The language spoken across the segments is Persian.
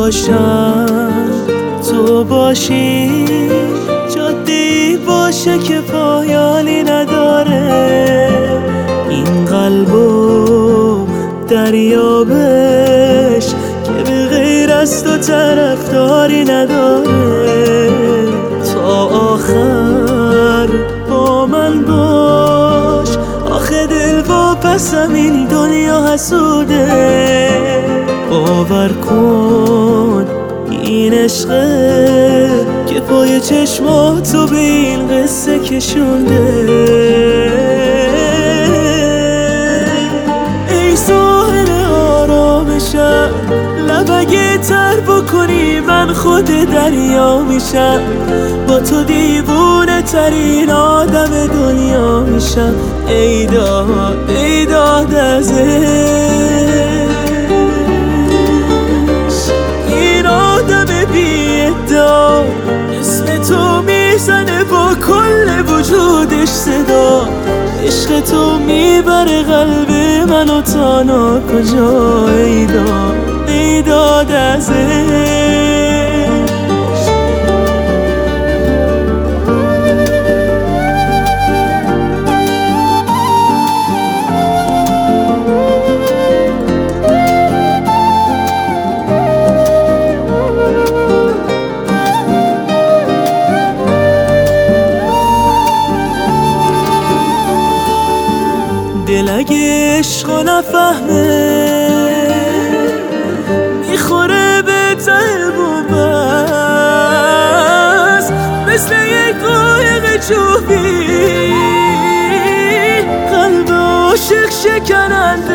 باشم تو باشی، جاده‌ای باشه که پایانی نداره. این قلبو دریابش که به غیر از تو طرفداری نداره. تا آخر با من باش، آخه دل واپسم این دنیا حسوده. باور کن این عشقه که پای چشماتو به این قصه کشونده. ای ساحل آرامشم، لب اگه تر بکنی من خود دریا میشم. با تو دیوونه ترین آدم دنیا میشم. ای داد از این آدم بی ادعا، اسم تو میزنه با کل وجودش صدا. عشق تو میبره قلب منو تا ناکجا. ای داد از دل اگه عشقو نفهمه میخوره به ته بومبست، مثل یک قایق چوبی قلب عاشق شکننده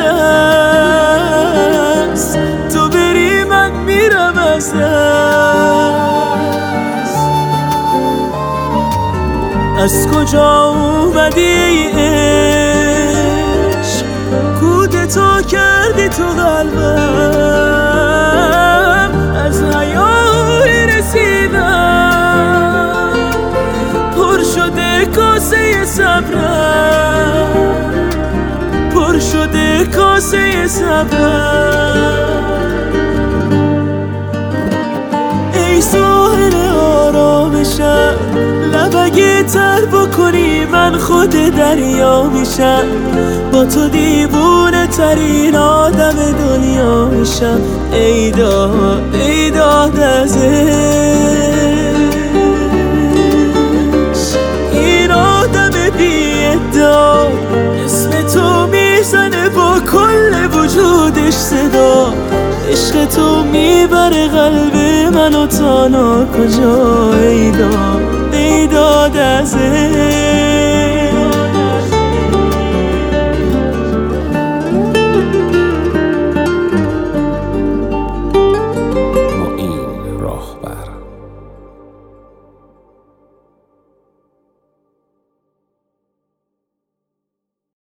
است. تو بری من میرم از دست. از کجا اومدی ای عشق، کودتا کردی تو قلبم. از حیای رسیدم پر شده کاسه صبرم، پر شده کاسه صبرم. ای ساحل آرامشم، لب اگه تر بکنی من خود دریا میشم. با تو دیوونه ترین آدم دنیا میشم. ای داد از این آدم بی ادعا، اسم تو میزنه با کل وجودش صدا. عشق تو میبره قلب منو تا ناکجا. ای داد از